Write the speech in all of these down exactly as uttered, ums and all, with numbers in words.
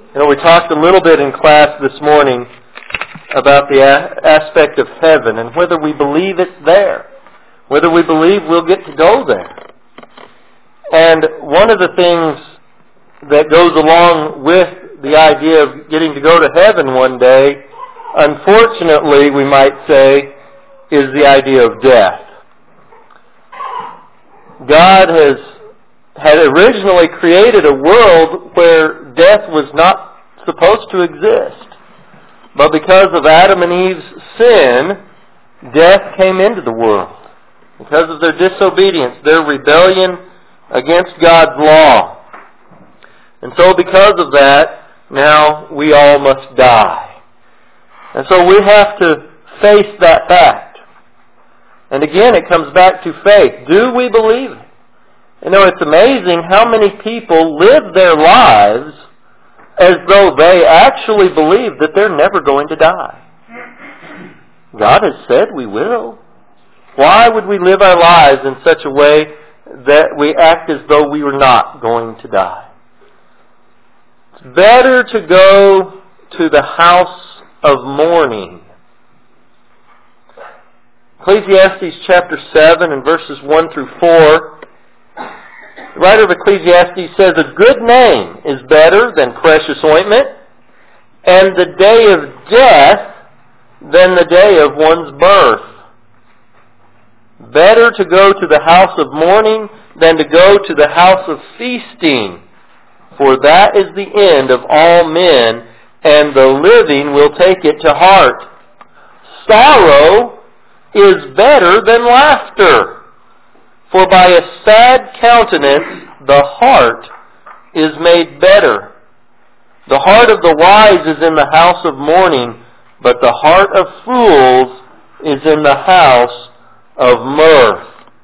You know, we talked a little bit in class this morning about the a- aspect of heaven and whether we believe it's there, whether we believe we'll get to go there. And one of the things that goes along with the idea of getting to go to heaven one day, unfortunately, we might say, is the idea of death. God has had originally created a world where death was not supposed to exist. But because of Adam and Eve's sin, death came into the world. Because of their disobedience, their rebellion against God's law. And so because of that, now we all must die. And so we have to face that fact. And again, it comes back to faith. Do we believe it? You know, it's amazing how many people live their lives as though they actually believe that they're never going to die. God has said we will. Why would we live our lives in such a way that we act as though we were not going to die? It's better to go to the house of mourning. Ecclesiastes chapter seven and verses one through four. The writer of Ecclesiastes says, "A good name is better than precious ointment, and the day of death than the day of one's birth. Better to go to the house of mourning than to go to the house of feasting, for that is the end of all men, and the living will take it to heart. Sorrow is better than laughter, for by a sad countenance the heart is made better. The heart of the wise is in the house of mourning, but the heart of fools is in the house of mirth."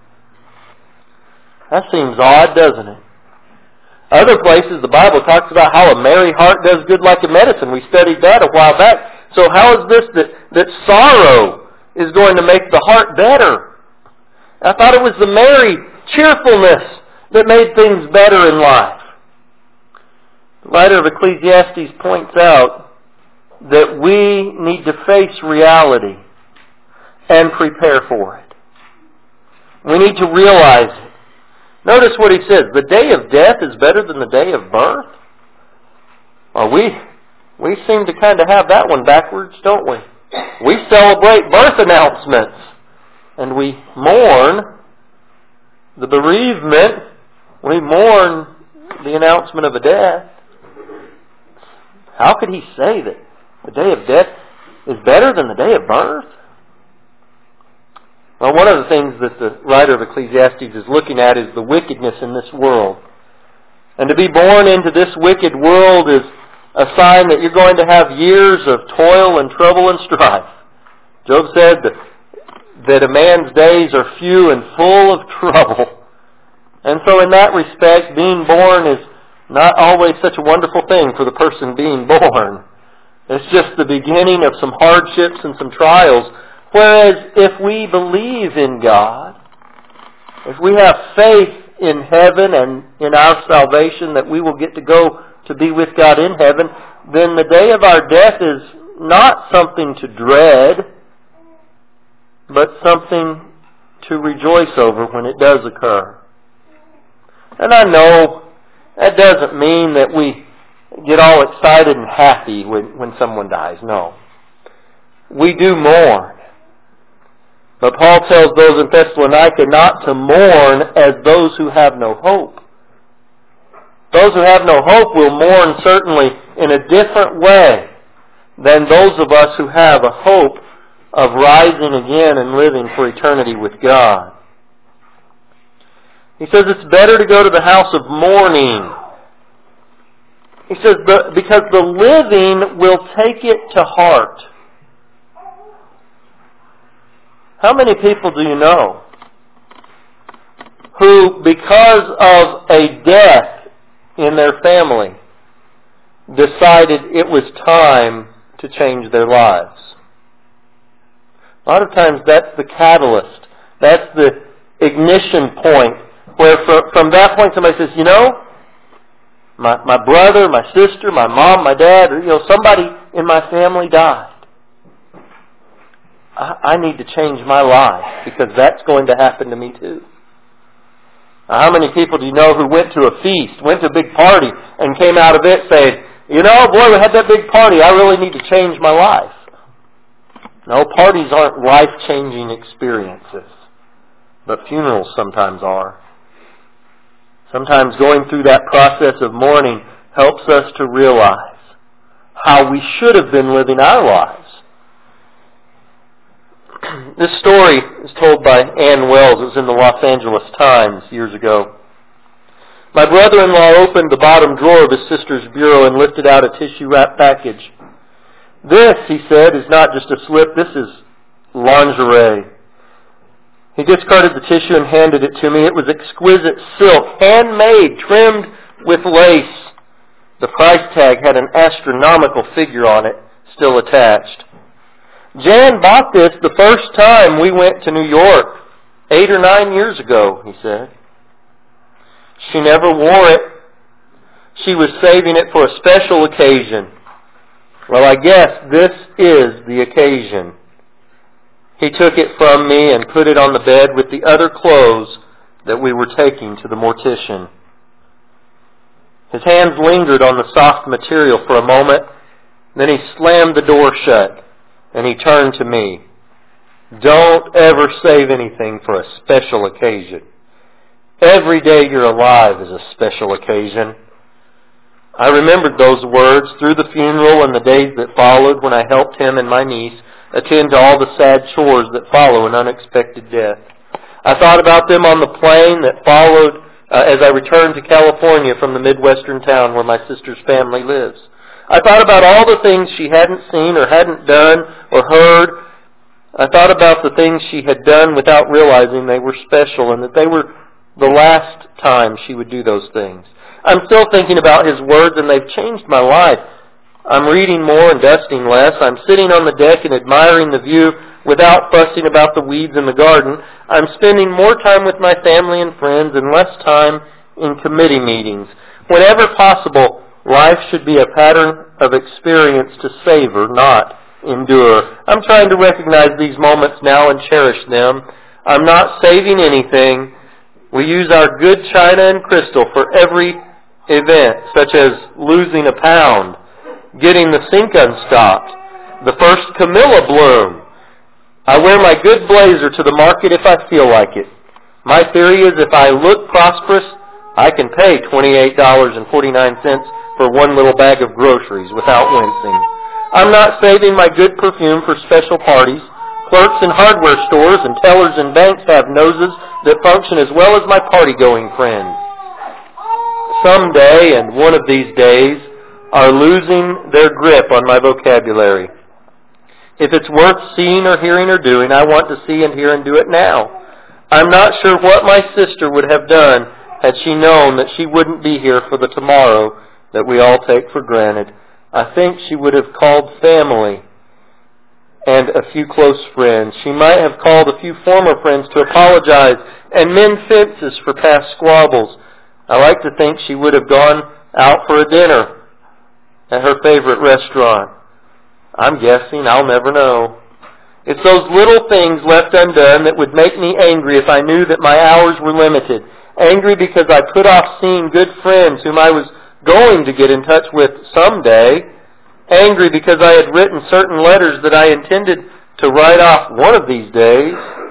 That seems odd, doesn't it? Other places the Bible talks about how a merry heart does good like a medicine. We studied that a while back. So how is this that, that sorrow is going to make the heart better? I thought it was the merry cheerfulness that made things better in life. The writer of Ecclesiastes points out that we need to face reality and prepare for it. We need to realize it. Notice what he says, the day of death is better than the day of birth. Well, we, we seem to kind of have that one backwards, don't we? We celebrate birth announcements. And we mourn the bereavement. We mourn the announcement of a death. How could he say that the day of death is better than the day of birth? Well, one of the things that the writer of Ecclesiastes is looking at is the wickedness in this world. And to be born into this wicked world is a sign that you're going to have years of toil and trouble and strife. Job said that that a man's days are few and full of trouble. And so in that respect, being born is not always such a wonderful thing for the person being born. It's just the beginning of some hardships and some trials. Whereas if we believe in God, if we have faith in heaven and in our salvation that we will get to go to be with God in heaven, then the day of our death is not something to dread, but something to rejoice over when it does occur. And I know that doesn't mean that we get all excited and happy when, when someone dies. No. We do mourn. But Paul tells those in Thessalonica not to mourn as those who have no hope. Those who have no hope will mourn certainly in a different way than those of us who have a hope of rising again and living for eternity with God. He says it's better to go to the house of mourning. He says the, because the living will take it to heart. How many people do you know who, because of a death in their family, decided it was time to change their lives? A lot of times that's the catalyst. That's the ignition point where from, from that point somebody says, you know, my, my brother, my sister, my mom, my dad, or you know, somebody in my family died. I, I need to change my life because that's going to happen to me too. Now, how many people do you know who went to a feast, went to a big party, and came out of it saying, you know, boy, we had that big party. I really need to change my life. No, parties aren't life-changing experiences, but funerals sometimes are. Sometimes going through that process of mourning helps us to realize how we should have been living our lives. This story is told by Ann Wells. It was in the Los Angeles Times years ago. My brother-in-law opened the bottom drawer of his sister's bureau and lifted out a tissue-wrapped package. This, he said, is not just a slip. This is lingerie. He discarded the tissue and handed it to me. It was exquisite silk, handmade, trimmed with lace. The price tag had an astronomical figure on it, still attached. Jan bought this the first time we went to New York, eight or nine years ago, he said. She never wore it. She was saving it for a special occasion. Well, I guess this is the occasion. He took it from me and put it on the bed with the other clothes that we were taking to the mortician. His hands lingered on the soft material for a moment. Then he slammed the door shut and he turned to me. Don't ever save anything for a special occasion. Every day you're alive is a special occasion. I remembered those words through the funeral and the days that followed when I helped him and my niece attend to all the sad chores that follow an unexpected death. I thought about them on the plane that followed uh, as I returned to California from the Midwestern town where my sister's family lives. I thought about all the things she hadn't seen or hadn't done or heard. I thought about the things she had done without realizing they were special and that they were the last time she would do those things. I'm still thinking about his words and they've changed my life. I'm reading more and dusting less. I'm sitting on the deck and admiring the view without fussing about the weeds in the garden. I'm spending more time with my family and friends and less time in committee meetings. Whenever possible, life should be a pattern of experience to savor, not endure. I'm trying to recognize these moments now and cherish them. I'm not saving anything. We use our good china and crystal for every event, such as losing a pound, getting the sink unstopped, the first camellia bloom. I wear my good blazer to the market if I feel like it. My theory is if I look prosperous, I can pay twenty-eight dollars and forty-nine cents for one little bag of groceries without wincing. I'm not saving my good perfume for special parties. Clerks in hardware stores and tellers in banks have noses that function as well as my party-going friends. Someday, and one of these days, are losing their grip on my vocabulary. If it's worth seeing or hearing or doing, I want to see and hear and do it now. I'm not sure what my sister would have done had she known that she wouldn't be here for the tomorrow that we all take for granted. I think she would have called family and a few close friends. She might have called a few former friends to apologize and mend fences for past squabbles. I like to think she would have gone out for a dinner at her favorite restaurant. I'm guessing. I'll never know. It's those little things left undone that would make me angry if I knew that my hours were limited. Angry because I put off seeing good friends whom I was going to get in touch with someday. Angry because I had written certain letters that I intended to write off one of these days.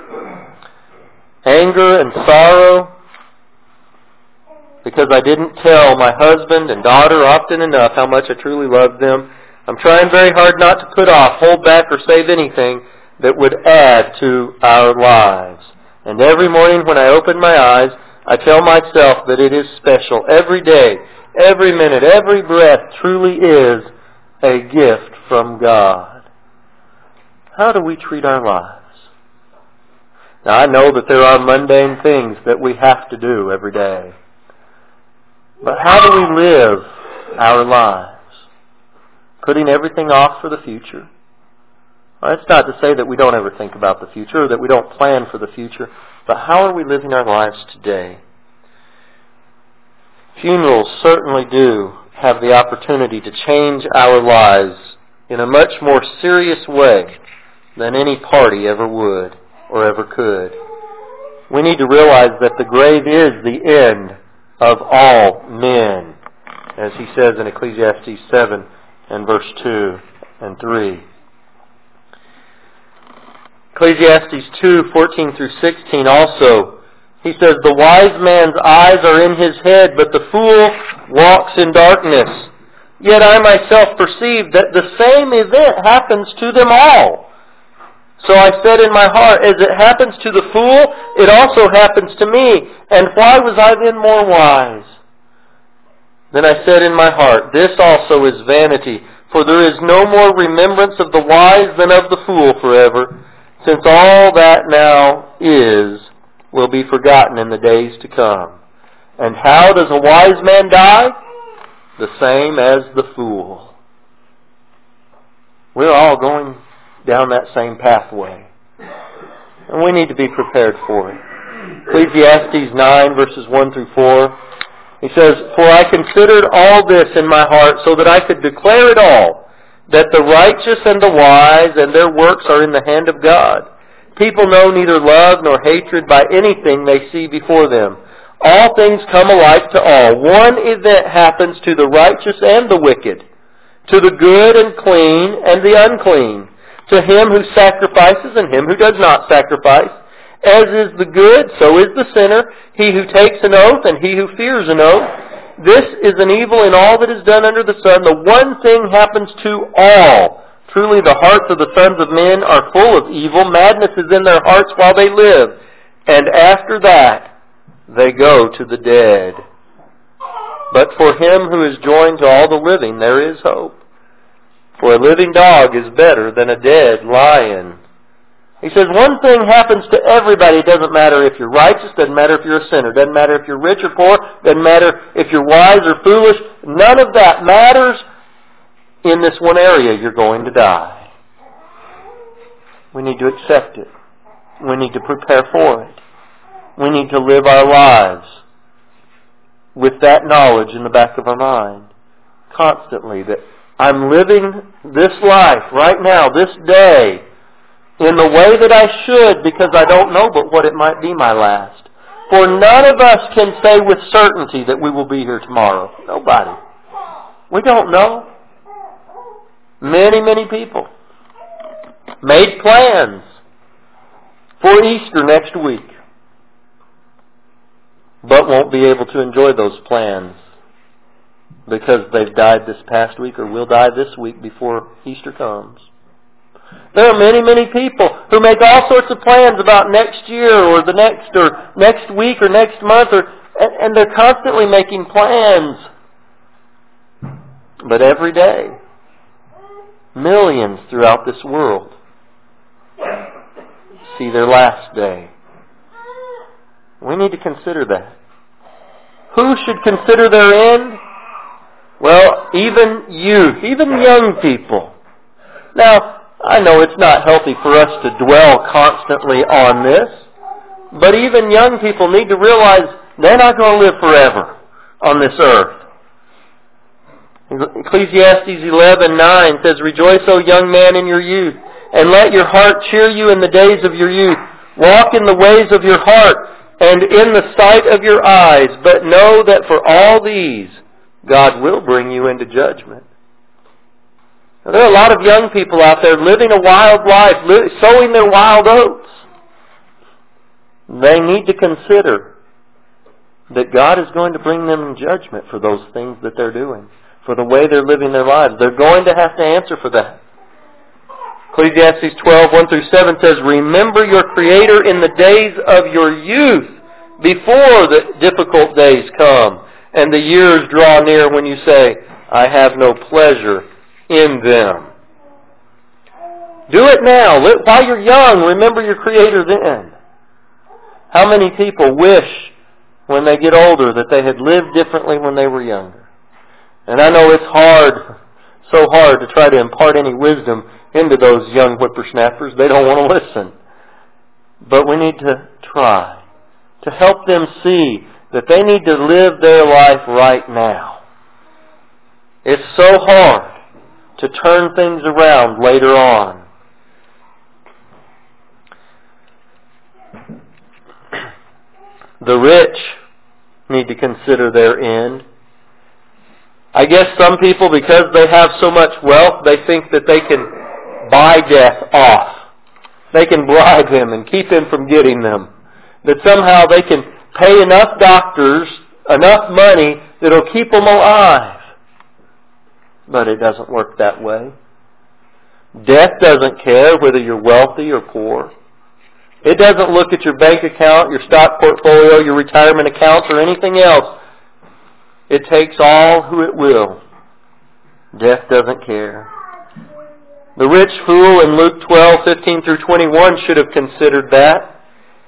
Anger and sorrow because I didn't tell my husband and daughter often enough how much I truly loved them. I'm trying very hard not to put off, hold back, or save anything that would add to our lives. And every morning when I open my eyes, I tell myself that it is special. Every day, every minute, every breath truly is a gift from God. How do we treat our lives? Now, I know that there are mundane things that we have to do every day. But how do we live our lives? Putting everything off for the future? Well, that's not to say that we don't ever think about the future or that we don't plan for the future, but how are we living our lives today? Funerals certainly do have the opportunity to change our lives in a much more serious way than any party ever would or ever could. We need to realize that the grave is the end of all men, as he says in Ecclesiastes seven and verse two and three. Ecclesiastes two, fourteen through sixteen also, he says, "The wise man's eyes are in his head, but the fool walks in darkness. Yet I myself perceive that the same event happens to them all. So I said in my heart, as it happens to the fool, it also happens to me. And why was I then more wise? Then I said in my heart, this also is vanity, for there is no more remembrance of the wise than of the fool forever, since all that now is will be forgotten in the days to come. And how does a wise man die? The same as the fool." We're all going down that same pathway, and we need to be prepared for it. Ecclesiastes nine, verses one through four, he says, "For I considered all this in my heart, so that I could declare it all, that the righteous and the wise and their works are in the hand of God. People know neither love nor hatred by anything they see before them. All things come alike to all. One event happens to the righteous and the wicked, to the good and clean and the unclean, to him who sacrifices and him who does not sacrifice. As is the good, so is the sinner, he who takes an oath and he who fears an oath. This is an evil in all that is done under the sun. The one thing happens to all. Truly the hearts of the sons of men are full of evil. Madness is in their hearts while they live. And after that, they go to the dead. But for him who is joined to all the living, there is hope. For a living dog is better than a dead lion." He says one thing happens to everybody. It doesn't matter if you're righteous, doesn't matter if you're a sinner, doesn't matter if you're rich or poor, doesn't matter if you're wise or foolish. None of that matters. In this one area, you're going to die. We need to accept it. We need to prepare for it. We need to live our lives with that knowledge in the back of our mind constantly, that I'm living this life right now, this day, in the way that I should, because I don't know but what it might be my last. For none of us can say with certainty that we will be here tomorrow. Nobody. We don't know. Many, many people made plans for Easter next week, but won't be able to enjoy those plans because they've died this past week or will die this week before Easter comes. There are many, many people who make all sorts of plans about next year or the next or next week or next month, or and, and they're constantly making plans. But every day, millions throughout this world see their last day. We need to consider that. Who should consider their end? Well, even youth, even young people. Now, I know it's not healthy for us to dwell constantly on this, but even young people need to realize they're not going to live forever on this earth. Ecclesiastes eleven nine says, "Rejoice, O young man, in your youth, and let your heart cheer you in the days of your youth. Walk in the ways of your heart, and in the sight of your eyes, but know that for all these God will bring you into judgment." Now, there are a lot of young people out there living a wild life, li- sowing their wild oats. They need to consider that God is going to bring them in judgment for those things that they're doing, for the way they're living their lives. They're going to have to answer for that. Ecclesiastes twelve, one through seven says, "Remember your Creator in the days of your youth, before the difficult days come, and the years draw near when you say, I have no pleasure in them." Do it now. While you're young, remember your Creator then. How many people wish when they get older that they had lived differently when they were younger? And I know it's hard, so hard to try to impart any wisdom into those young whippersnappers. They don't want to listen. But we need to try to help them see that they need to live their life right now. It's so hard to turn things around later on. The rich need to consider their end. I guess some people, because they have so much wealth, they think that they can buy death off. They can bribe him and keep him from getting them. That somehow they can pay enough doctors, enough money, that will keep them alive. But it doesn't work that way. Death doesn't care whether you're wealthy or poor. It doesn't look at your bank account, your stock portfolio, your retirement accounts, or anything else. It takes all who it will. Death doesn't care. The rich fool in Luke twelve, fifteen through twenty-one should have considered that.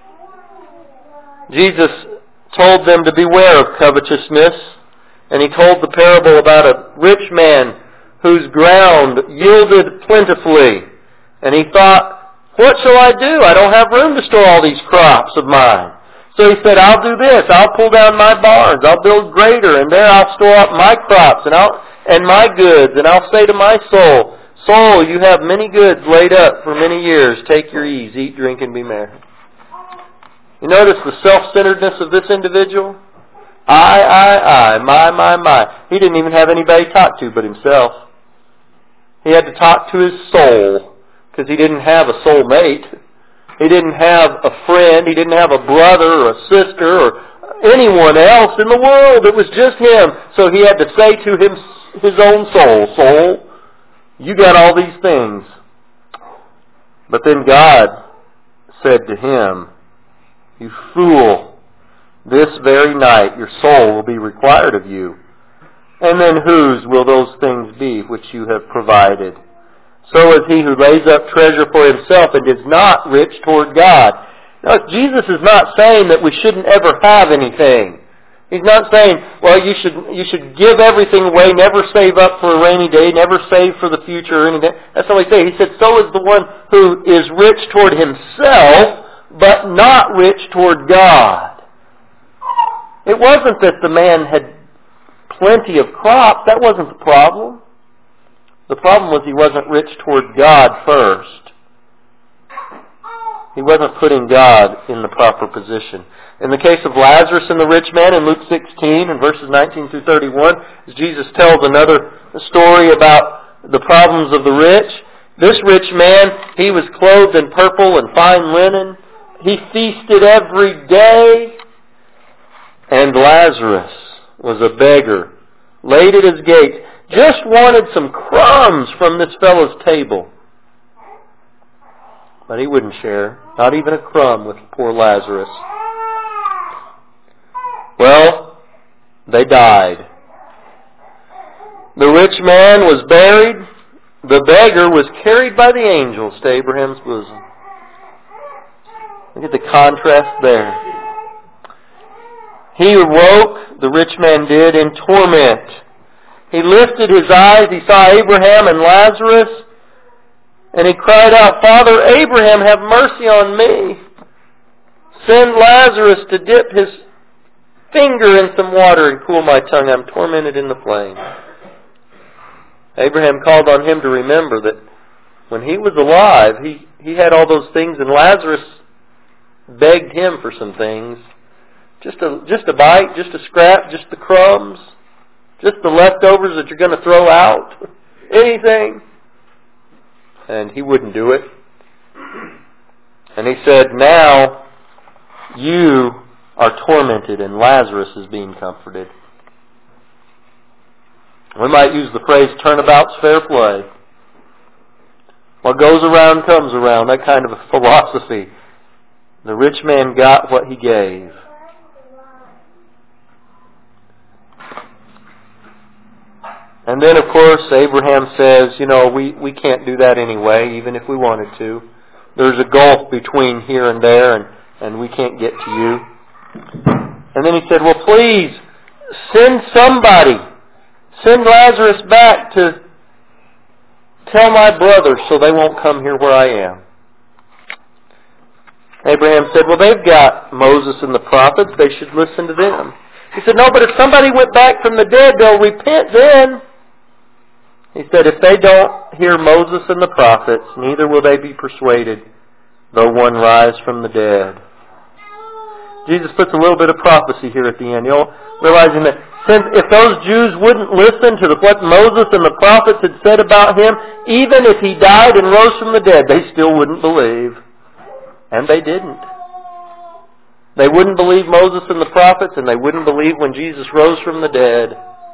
Jesus told them to beware of covetousness, and He told the parable about a rich man whose ground yielded plentifully. And he thought, what shall I do? I don't have room to store all these crops of mine. So he said, I'll do this. I'll pull down my barns. I'll build greater, and there I'll store up my crops and I'll and my goods. And I'll say to my soul, soul, you have many goods laid up for many years. Take your ease. Eat, drink, and be merry. You notice the self-centeredness of this individual? I, I, I, my, my, my. He didn't even have anybody to talk to but himself. He had to talk to his soul because he didn't have a soulmate. He didn't have a friend. He didn't have a brother or a sister or anyone else in the world. It was just him. So he had to say to him, his own soul, soul, you got all these things. But then God said to him, you fool, this very night your soul will be required of you. And then whose will those things be which you have provided? So is he who lays up treasure for himself and is not rich toward God. Now, Jesus is not saying that we shouldn't ever have anything. He's not saying, well, you should you should give everything away, never save up for a rainy day, never save for the future or anything. That's not what he said. He said, so is the one who is rich toward himself, but not rich toward God. It wasn't that the man had plenty of crops. That wasn't the problem. The problem was he wasn't rich toward God first. He wasn't putting God in the proper position. In the case of Lazarus and the rich man in Luke sixteen and verses nineteen through thirty-one, Jesus tells another story about the problems of the rich. This rich man, he was clothed in purple and fine linen. He feasted every day. And Lazarus was a beggar, laid at his gate, just wanted some crumbs from this fellow's table. But he wouldn't share, not even a crumb with poor Lazarus. Well, they died. The rich man was buried. The beggar was carried by the angels to Abraham's bosom. Look at the contrast there. He awoke, the rich man did, in torment. He lifted his eyes, he saw Abraham and Lazarus, and he cried out, Father Abraham, have mercy on me. Send Lazarus to dip his finger in some water and cool my tongue. I'm tormented in the flame. Abraham called on him to remember that when he was alive, he, he had all those things, and Lazarus begged him for some things. Just a, just a bite, just a scrap, just the crumbs, just the leftovers that you're going to throw out. Anything. And he wouldn't do it. And he said, now you are tormented and Lazarus is being comforted. We might use the phrase, turnabout's fair play. What goes around comes around, that kind of a philosophy. The rich man got what he gave. And then, of course, Abraham says, you know, we, we can't do that anyway, even if we wanted to. There's a gulf between here and there, and, and we can't get to you. And then he said, well, please, send somebody. Send Lazarus back to tell my brothers so they won't come here where I am. Abraham said, well, they've got Moses and the prophets. They should listen to them. He said, no, but if somebody went back from the dead, they'll repent then. He said, if they don't hear Moses and the prophets, neither will they be persuaded, though one rise from the dead. Jesus puts a little bit of prophecy here at the end. You know, realizing that since if those Jews wouldn't listen to what Moses and the prophets had said about him, even if he died and rose from the dead, they still wouldn't believe. And they didn't. They wouldn't believe Moses and the prophets, and they wouldn't believe when Jesus rose from the dead.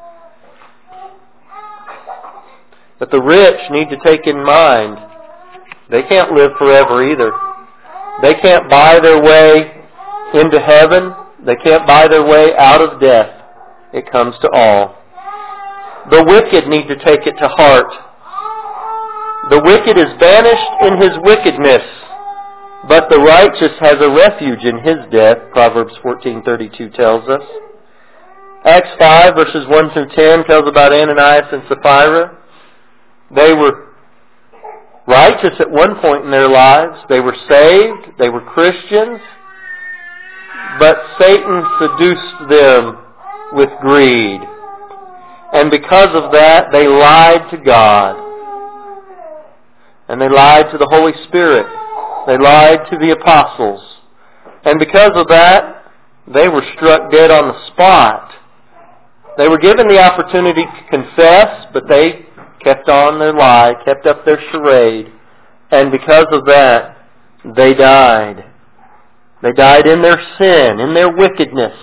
But the rich need to take in mind, they can't live forever either. They can't buy their way into heaven. They can't buy their way out of death. It comes to all. The wicked need to take it to heart. The wicked is banished in his wickedness, but the righteous has a refuge in his death, Proverbs fourteen thirty-two tells us. Acts five, verses one through ten tells about Ananias and Sapphira. They were righteous at one point in their lives. They were saved. They were Christians. But Satan seduced them with greed. And because of that, they lied to God. And they lied to the Holy Spirit. They lied to the apostles. And because of that, they were struck dead on the spot. They were given the opportunity to confess, but they kept on their lie, kept up their charade. And because of that, they died. They died in their sin, in their wickedness.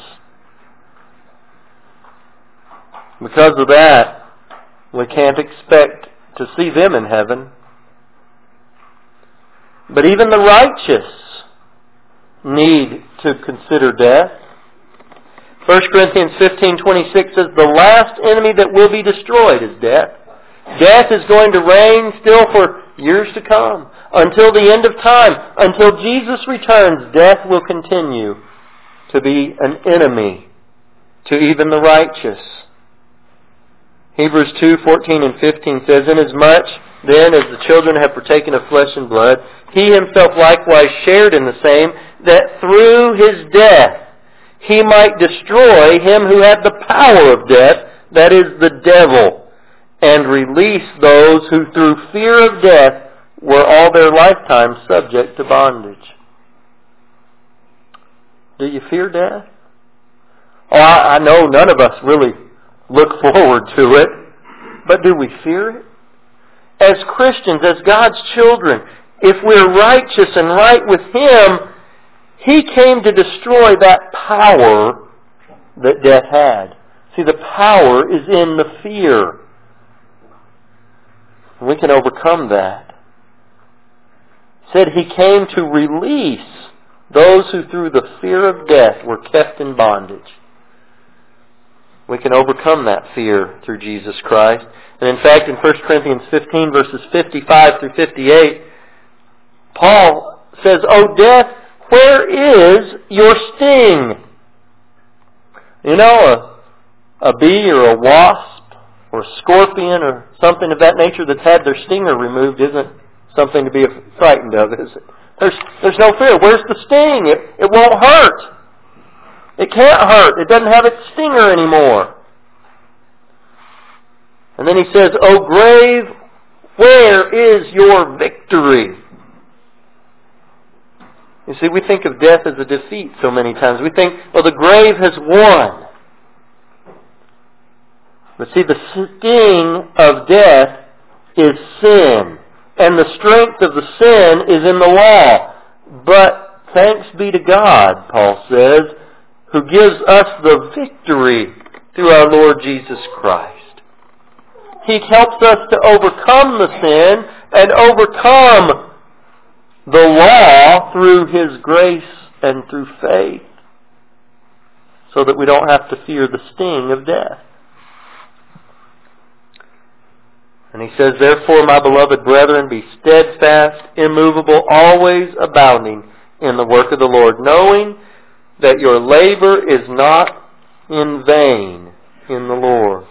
Because of that, we can't expect to see them in heaven. But even the righteous need to consider death. First Corinthians fifteen twenty-six says, the last enemy that will be destroyed is death. Death is going to reign still for years to come. Until the end of time. Until Jesus returns, death will continue to be an enemy to even the righteous. Hebrews two fourteen and fifteen says, inasmuch then as the children have partaken of flesh and blood, he himself likewise shared in the same, that through his death he might destroy him who had the power of death, that is the devil, and release those who through fear of death were all their lifetime subject to bondage. Do you fear death? Oh, I, I know none of us really look forward to it, but do we fear it? As Christians, as God's children, if we're righteous and right with Him, He came to destroy that power that death had. See, the power is in the fear. We can overcome that. It said He came to release those who through the fear of death were kept in bondage. We can overcome that fear through Jesus Christ. And in fact, in First Corinthians fifteen, verses fifty-five through fifty-eight, Paul says, O death, where is your sting? You know, a, a bee or a wasp or a scorpion or something of that nature that's had their stinger removed isn't something to be frightened of, is it? There's, there's no fear. Where's the sting? It, it won't hurt. It can't hurt. It doesn't have its stinger anymore. And then he says, O grave, where is your victory? You see, we think of death as a defeat so many times. We think, well, the grave has won. But see, the sting of death is sin. And the strength of the sin is in the law. But thanks be to God, Paul says, who gives us the victory through our Lord Jesus Christ. He helps us to overcome the sin and overcome the law through His grace and through faith, so that we don't have to fear the sting of death. And he says, therefore, my beloved brethren, be steadfast, immovable, always abounding in the work of the Lord, knowing that your labor is not in vain in the Lord.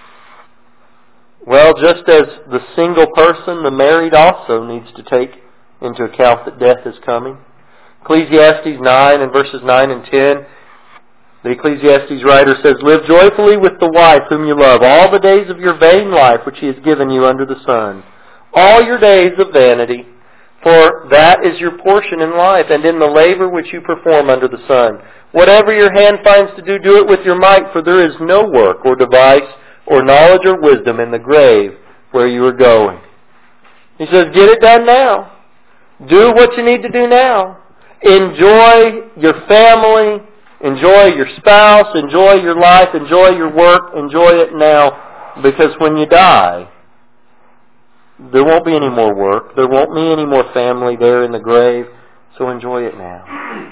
Well, just as the single person, the married also needs to take into account that death is coming. Ecclesiastes nine and verses nine and ten, the Ecclesiastes writer says, "Live joyfully with the wife whom you love, all the days of your vain life which he has given you under the sun. All your days of vanity, for that is your portion in life, and in the labor which you perform under the sun. Whatever your hand finds to do, do it with your might, for there is no work or device or knowledge or wisdom in the grave where you are going." He says, get it done now. Do what you need to do now. Enjoy your family. Enjoy your spouse. Enjoy your life. Enjoy your work. Enjoy it now. Because when you die, there won't be any more work. There won't be any more family there in the grave. So enjoy it now.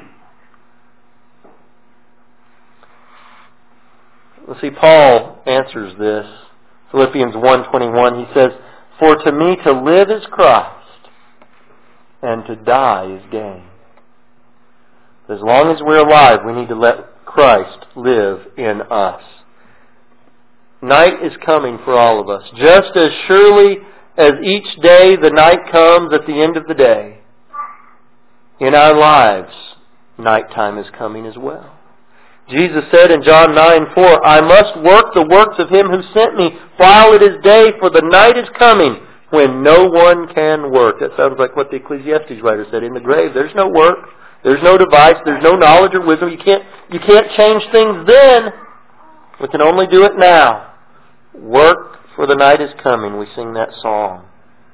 Let's see, Paul answers this. Philippians one twenty-one, he says, "For to me to live is Christ, and to die is gain." As long as we're alive, we need to let Christ live in us. Night is coming for all of us. Just as surely as each day the night comes at the end of the day, in our lives, nighttime is coming as well. Jesus said in John nine four, "I must work the works of him who sent me while it is day, for the night is coming when no one can work." That sounds like what the Ecclesiastes writer said. In the grave, there's no work. There's no device. There's no knowledge or wisdom. You can't, you can't change things then. We can only do it now. Work, for the night is coming. We sing that song.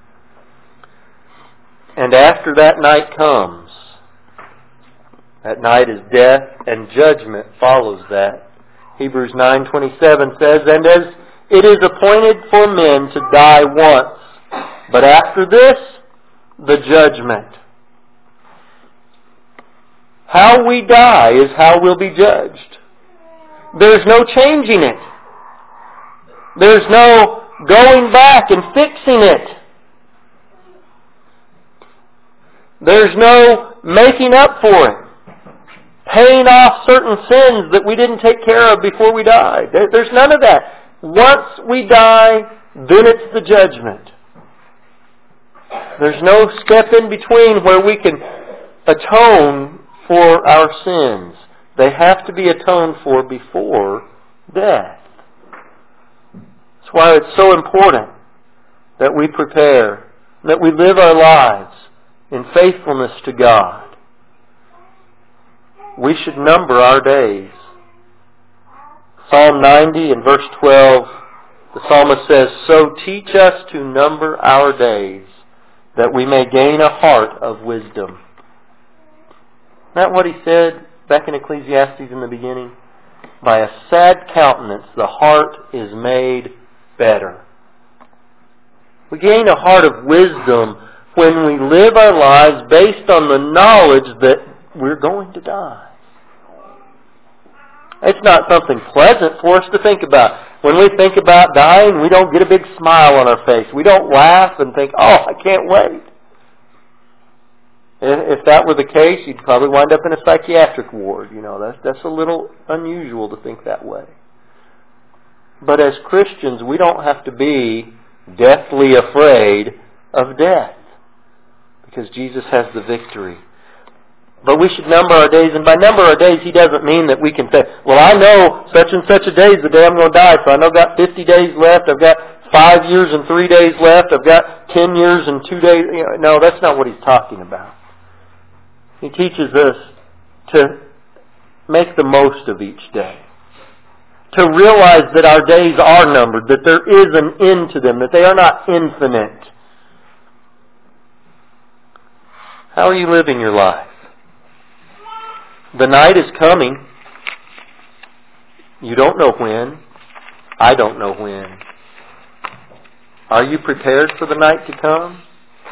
And after that night comes, that night is death, and judgment follows that. Hebrews nine twenty-seven says, "And as it is appointed for men to die once, but after this, the judgment." How we die is how we'll be judged. There's no changing it. There's no going back and fixing it. There's no making up for it. Paying off certain sins that we didn't take care of before we died. There's none of that. Once we die, then it's the judgment. There's no step in between where we can atone for our sins. They have to be atoned for before death. That's why it's so important that we prepare, that we live our lives in faithfulness to God. We should number our days. Psalm ninety and verse twelve, the psalmist says, "So teach us to number our days, that we may gain a heart of wisdom." Isn't that what he said back in Ecclesiastes in the beginning? By a sad countenance the heart is made better. We gain a heart of wisdom when we live our lives based on the knowledge that we're going to die. It's not something pleasant for us to think about. When we think about dying, we don't get a big smile on our face. We don't laugh and think, "Oh, I can't wait." If that were the case, you'd probably wind up in a psychiatric ward. You know, that's, that's a little unusual to think that way. But as Christians, we don't have to be deathly afraid of death, because Jesus has the victory. But we should number our days, and by number our days, he doesn't mean that we can say, "Well, I know such and such a day is the day I'm going to die, so I know I've got fifty days left, I've got five years and three days left, I've got ten years and two days." You know, no, that's not what he's talking about. He teaches us to make the most of each day, to realize that our days are numbered, that there is an end to them, that they are not infinite. How are you living your life? The night is coming. You don't know when. I don't know when. Are you prepared for the night to come?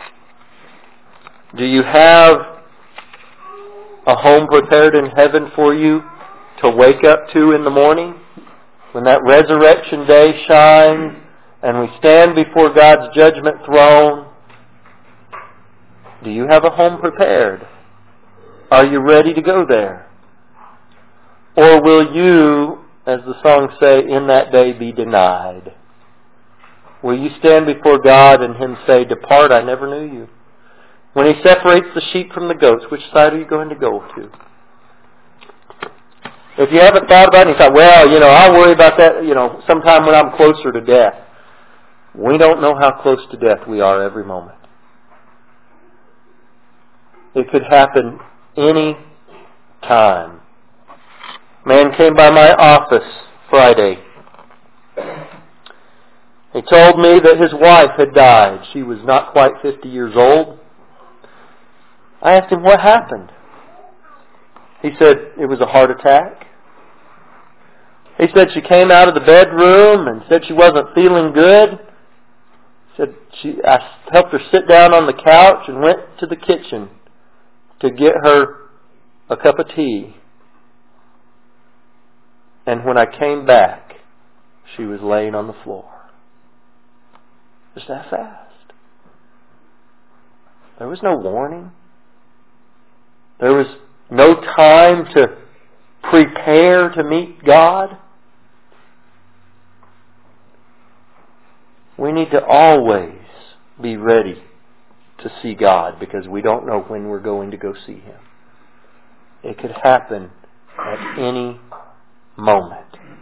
Do you have a home prepared in heaven for you to wake up to in the morning? When that resurrection day shines and we stand before God's judgment throne, do you have a home prepared? Are you ready to go there? Or will you, as the songs say, in that day be denied? Will you stand before God and Him say, "Depart, I never knew you"? When He separates the sheep from the goats, which side are you going to go to? If you haven't thought about it, and you thought, well, you know, I'll worry about that, you know, sometime when I'm closer to death. We don't know how close to death we are every moment. It could happen any time. Man came by my office Friday. He told me that his wife had died. She was not quite fifty years old. I asked him what happened. He said it was a heart attack. He said she came out of the bedroom and said she wasn't feeling good. He said she, I helped her sit down on the couch and went to the kitchen to get her a cup of tea. And when I came back, she was laying on the floor. Just that fast. There was no warning. There was no time to prepare to meet God. We need to always be ready to see God because we don't know when we're going to go see Him. It could happen at any moment.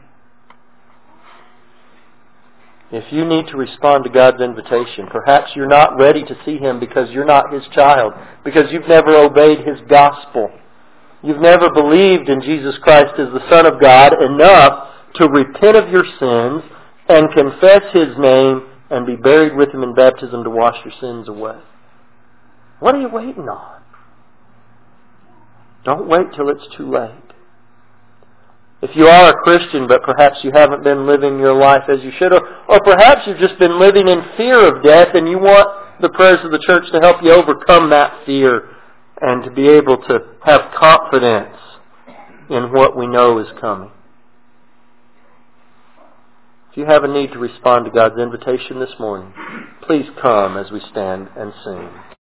If you need to respond to God's invitation, perhaps you're not ready to see Him because you're not His child, because you've never obeyed His gospel. You've never believed in Jesus Christ as the Son of God enough to repent of your sins and confess His name and be buried with Him in baptism to wash your sins away. What are you waiting on? Don't wait till it's too late. If you are a Christian, but perhaps you haven't been living your life as you should, or, or perhaps you've just been living in fear of death and you want the prayers of the church to help you overcome that fear and to be able to have confidence in what we know is coming. If you have a need to respond to God's invitation this morning, please come as we stand and sing.